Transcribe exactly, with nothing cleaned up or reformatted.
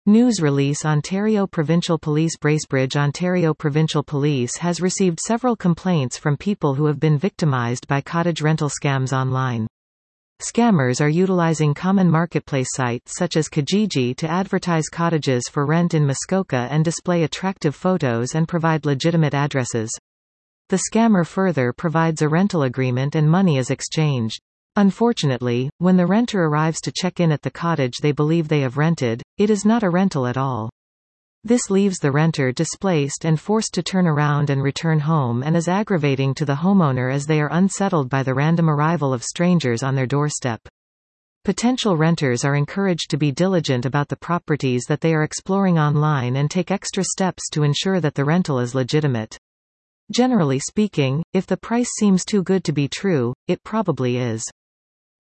News release Ontario Provincial Police Bracebridge Ontario Provincial Police has received several complaints from people who have been victimized by cottage rental scams online. Scammers are utilizing common marketplace sites such as Kijiji to advertise cottages for rent in Muskoka and display attractive photos and provide legitimate addresses. The scammer further provides a rental agreement and money is exchanged. Unfortunately, when the renter arrives to check in at the cottage they believe they have rented, it is not a rental at all. This leaves the renter displaced and forced to turn around and return home and is aggravating to the homeowner as they are unsettled by the random arrival of strangers on their doorstep. Potential renters are encouraged to be diligent about the properties that they are exploring online and take extra steps to ensure that the rental is legitimate. Generally speaking, if the price seems too good to be true, it probably is.